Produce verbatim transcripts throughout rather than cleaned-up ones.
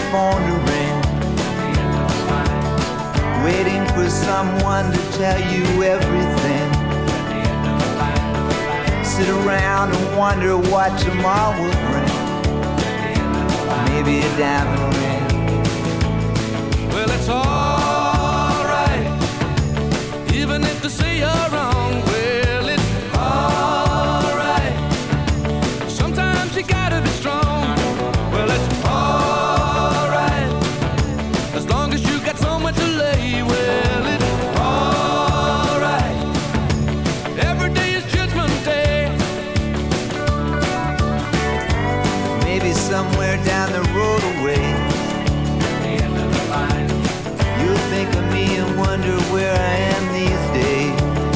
phone to ring, waiting for someone to tell you everything. Sit around and wonder what tomorrow will bring. Maybe a diamond ring. Well, it's alright, even if they say you're wrong. Well, it's alright, sometimes you gotta be strong. Well, it's alright, as long as you got somewhere to lay. Well, it's alright, every day is Judgment Day. Maybe somewhere down the road away, you'll think of me and wonder where I am these days.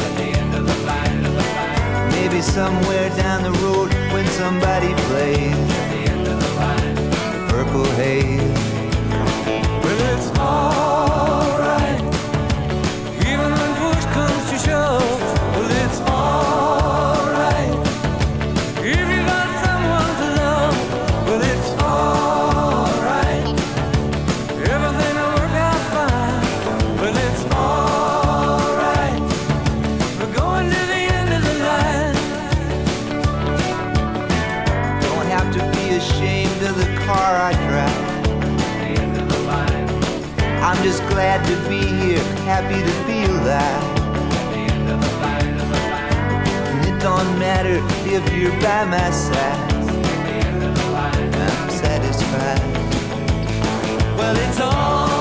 Maybe somewhere down the road when somebody plays the Purple Haze. Well, it's alright, even when push comes to shove. Well, it's alright, if you got someone to love. Well, it's alright, everything will work out fine. Well, it's alright, we're going to the end of the line. Don't have to be ashamed of the car I drive. I'm just glad to be here, happy to be alive. And it don't matter if you're by my side, I'm satisfied. Well, it's all